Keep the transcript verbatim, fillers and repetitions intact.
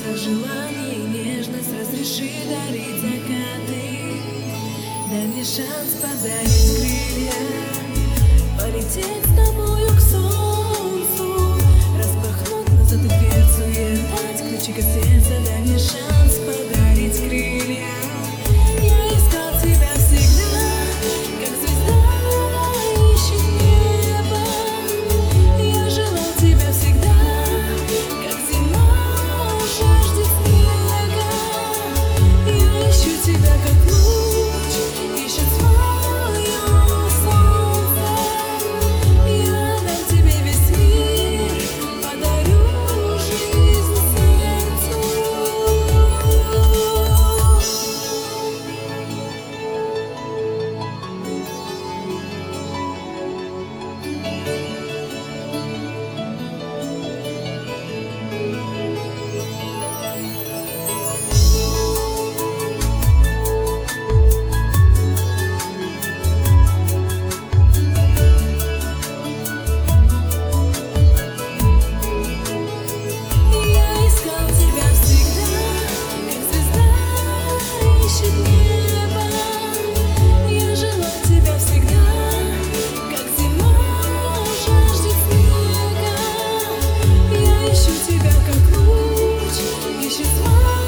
сердце желание и нежность, разреши дарить закаты. Дай мне шанс подарить крылья, полететь с тобою к солнцу, распахнуть назад и дверцу и отдать ключик от сердца. Дай мне шанс подарить крылья. Я искал тебя всегда, как звезда ищет небо. Я желал тебя всегда, как зима жаждет снега. Я ищу тебя, как луч ищет свое солнце. Я дам тебе весь мир, подарю жизнь сердцу. Я искал тебя всегда, как звезда ищет небо. Я желал тебя всегда, как зима жаждет снега. Я ищу тебя, как луч ищет свое